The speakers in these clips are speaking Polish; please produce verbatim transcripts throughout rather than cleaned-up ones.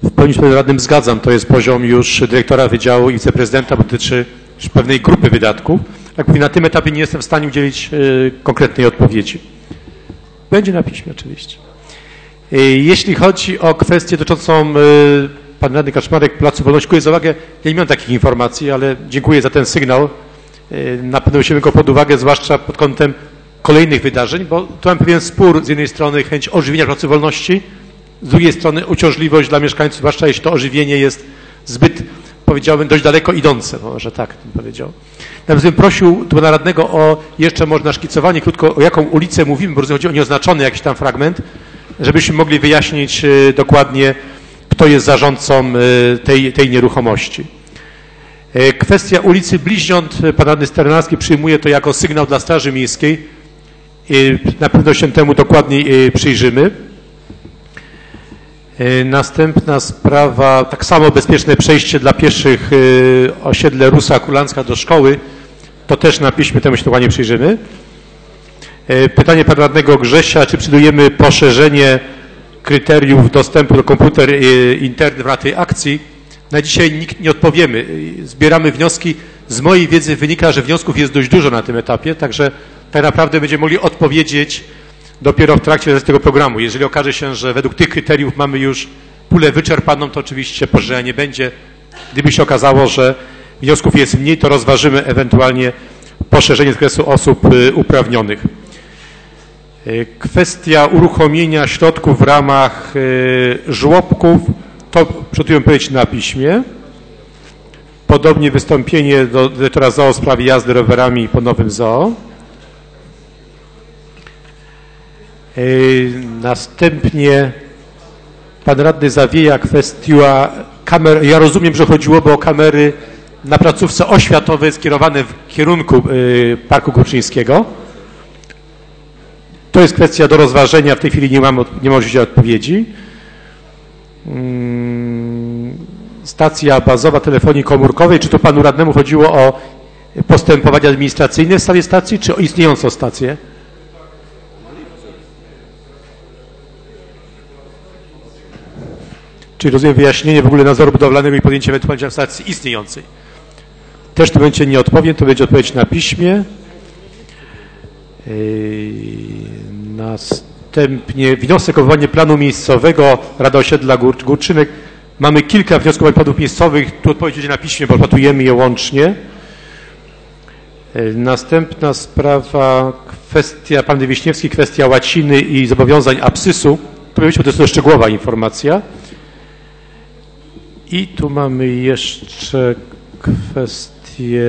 W pełni się z panem radnym zgadzam. To jest poziom już dyrektora wydziału i wiceprezydenta, bo dotyczy już pewnej grupy wydatków. Jak mówię, na tym etapie nie jestem w stanie udzielić y, konkretnej odpowiedzi. Będzie na piśmie oczywiście. Y, jeśli chodzi o kwestię dotyczącą y, pan radny Kaczmarek, Placu Wolności, dziękuję za uwagę. Ja nie mam takich informacji, ale dziękuję za ten sygnał. Y, na pewno weźmiemy go pod uwagę, zwłaszcza pod kątem kolejnych wydarzeń, bo tu mam pewien spór, z jednej strony chęć ożywienia Placu Wolności, z drugiej strony uciążliwość dla mieszkańców, zwłaszcza jeśli to ożywienie jest zbyt, powiedziałbym, dość daleko idące, może tak bym powiedział. Natomiast bym prosił tu pana radnego o jeszcze może naszkicowanie krótko, o jaką ulicę mówimy, bo chodzi o nieoznaczony jakiś tam fragment, żebyśmy mogli wyjaśnić y, dokładnie, kto jest zarządcą y, tej, tej nieruchomości. Y, kwestia ulicy Bliźniąt, pan radny Sternalski przyjmuje to jako sygnał dla Straży Miejskiej. Y, na pewno się temu dokładniej y, przyjrzymy. Następna sprawa, tak samo bezpieczne przejście dla pieszych osiedle Rusa Kulańska do szkoły, to też na piśmie temu się dokładnie przyjrzymy. Pytanie pana radnego Grzesia, czy przewidujemy poszerzenie kryteriów dostępu do komputer internet w ramach tej akcji? Na dzisiaj nikt nie odpowiemy. Zbieramy wnioski. Z mojej wiedzy wynika, że wniosków jest dość dużo na tym etapie, także tak naprawdę będziemy mogli odpowiedzieć dopiero w trakcie tego programu. Jeżeli okaże się, że według tych kryteriów mamy już pulę wyczerpaną, to oczywiście poszerzenia nie będzie. Gdyby się okazało, że wniosków jest mniej, to rozważymy ewentualnie poszerzenie zakresu osób uprawnionych. Kwestia uruchomienia środków w ramach żłobków, to przygotujemy powiedzieć na piśmie. Podobnie wystąpienie do dyrektora zoo w sprawie jazdy rowerami po nowym zoo. Następnie pan radny Zawieja, kwestia kamer. Ja rozumiem, że chodziłoby o kamery na placówce oświatowej skierowane w kierunku Parku Górczyńskiego. To jest kwestia do rozważenia. W tej chwili nie mam, nie mam możliwości odpowiedzi. Stacja bazowa telefonii komórkowej. Czy to panu radnemu chodziło o postępowanie administracyjne w sprawie stacji, czy o istniejącą stację? Czyli rozumiem wyjaśnienie w ogóle nadzoru budowlanego i podjęcie ewentualnie stacji istniejącej. Też w tym momencie nie odpowiem, to będzie odpowiedź na piśmie. Yy, następnie wniosek o wywołanie planu miejscowego Rada Osiedla Gór, Górczynek. Mamy kilka wniosków planów miejscowych, tu odpowiedź będzie na piśmie, bo rozpatrujemy je łącznie. Yy, następna sprawa, kwestia, pan Wiśniewski, kwestia łaciny i zobowiązań absysu. To będzie to jest szczegółowa informacja. I tu mamy jeszcze kwestię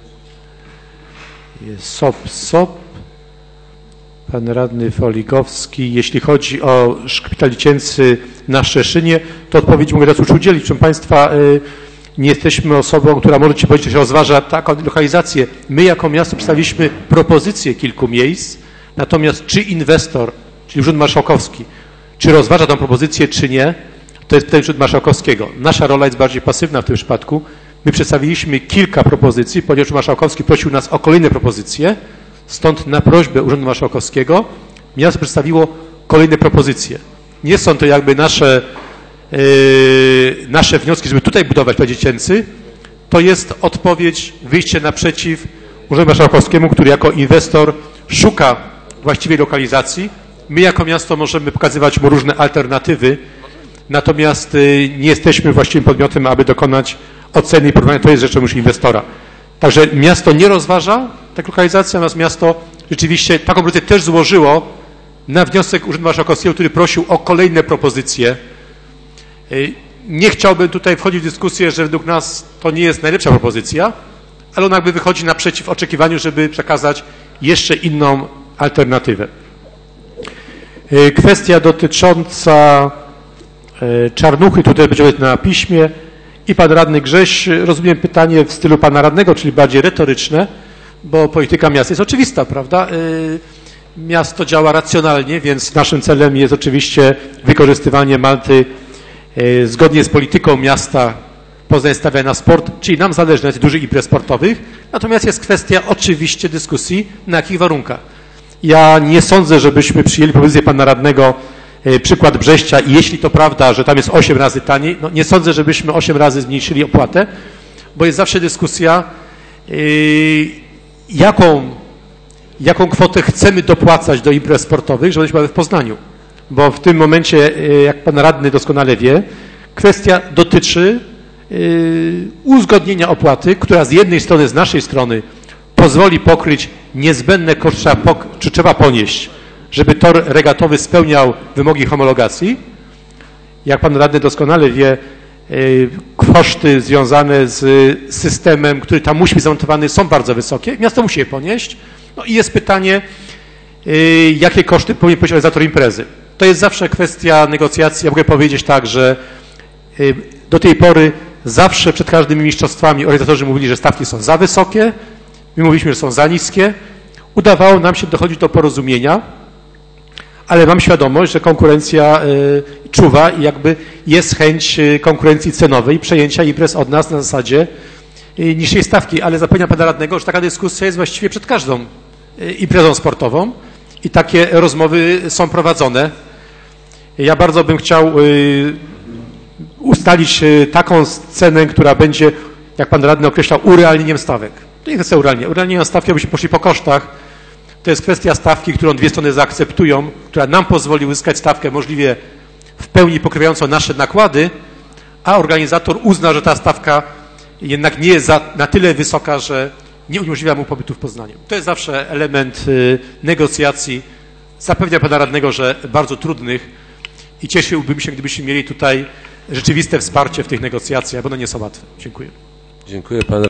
S O P, S O P. Pan radny Foligowski. Jeśli chodzi o szpital dziecięcy na Szczeszynie, to odpowiedzi mogę teraz już udzielić. Proszę państwa, nie jesteśmy osobą, która może ci powiedzieć, że rozważa taką lokalizację. My jako miasto przedstawiliśmy propozycję kilku miejsc, natomiast czy inwestor, czyli Urząd Marszałkowski, czy rozważa tę propozycję, czy nie, to jest pytanie Urzędu Marszałkowskiego. Nasza rola jest bardziej pasywna w tym przypadku. My przedstawiliśmy kilka propozycji, ponieważ Urząd Marszałkowski prosił nas o kolejne propozycje, stąd na prośbę Urzędu Marszałkowskiego miasto przedstawiło kolejne propozycje. Nie są to jakby nasze, yy, nasze wnioski, żeby tutaj budować plac dziecięcy. To jest odpowiedź, wyjście naprzeciw Urzędu Marszałkowskiemu, który jako inwestor szuka właściwej lokalizacji. My jako miasto możemy pokazywać mu różne alternatywy, natomiast nie jesteśmy właściwym podmiotem, aby dokonać oceny i porównania. To jest rzeczą już inwestora. Także miasto nie rozważa tak lokalizacji, natomiast miasto rzeczywiście taką propozycję też złożyło na wniosek Urzędu Marszałkowskiego, który prosił o kolejne propozycje. Nie chciałbym tutaj wchodzić w dyskusję, że według nas to nie jest najlepsza propozycja, ale ona jakby wychodzi naprzeciw oczekiwaniu, żeby przekazać jeszcze inną alternatywę. Kwestia dotycząca Czarnuchy, tutaj będzie na piśmie. I pan radny Grześ, rozumiem pytanie w stylu pana radnego, czyli bardziej retoryczne, bo polityka miasta jest oczywista, prawda? Miasto działa racjonalnie, więc naszym celem jest oczywiście wykorzystywanie Malty zgodnie z polityką miasta. Poznań stawia na sport, czyli nam zależy na dużych imprez sportowych, natomiast jest kwestia oczywiście dyskusji, na jakich warunkach. Ja nie sądzę, żebyśmy przyjęli propozycję pana radnego przykład Brześcia i jeśli to prawda, że tam jest osiem razy taniej, no nie sądzę, żebyśmy osiem razy zmniejszyli opłatę, bo jest zawsze dyskusja, jaką, jaką kwotę chcemy dopłacać do imprez sportowych, żeby były w Poznaniu. Bo w tym momencie, jak pan radny doskonale wie, kwestia dotyczy uzgodnienia opłaty, która z jednej strony, z naszej strony pozwoli pokryć niezbędne koszty, czy trzeba ponieść, żeby tor regatowy spełniał wymogi homologacji. Jak pan radny doskonale wie, koszty związane z systemem, który tam musi być zamontowany, są bardzo wysokie. Miasto musi je ponieść. No i jest pytanie, jakie koszty powinien ponieść organizator imprezy. To jest zawsze kwestia negocjacji. Ja mogę powiedzieć tak, że do tej pory zawsze przed każdymi mistrzostwami organizatorzy mówili, że stawki są za wysokie, my mówiliśmy, że są za niskie. Udawało nam się dochodzić do porozumienia, ale mam świadomość, że konkurencja y, czuwa i jakby jest chęć y, konkurencji cenowej, przejęcia imprez od nas na zasadzie y, niższej stawki, ale zapewniam pana radnego, że taka dyskusja jest właściwie przed każdą y, imprezą sportową i takie rozmowy są prowadzone. Ja bardzo bym chciał y, ustalić y, taką cenę, która będzie, jak pan radny określał, urealnieniem stawek. To nie chcę urealnienia. Urealnieniem stawki, abyśmy poszli po kosztach. To jest kwestia stawki, którą dwie strony zaakceptują, która nam pozwoli uzyskać stawkę możliwie w pełni pokrywającą nasze nakłady, a organizator uzna, że ta stawka jednak nie jest za, na tyle wysoka, że nie uniemożliwia mu pobytu w Poznaniu. To jest zawsze element y, negocjacji. Zapewniam pana radnego, że bardzo trudnych i cieszyłbym się, gdybyśmy mieli tutaj rzeczywiste wsparcie w tych negocjacjach, bo one nie są łatwe. Dziękuję. Dziękuję panu.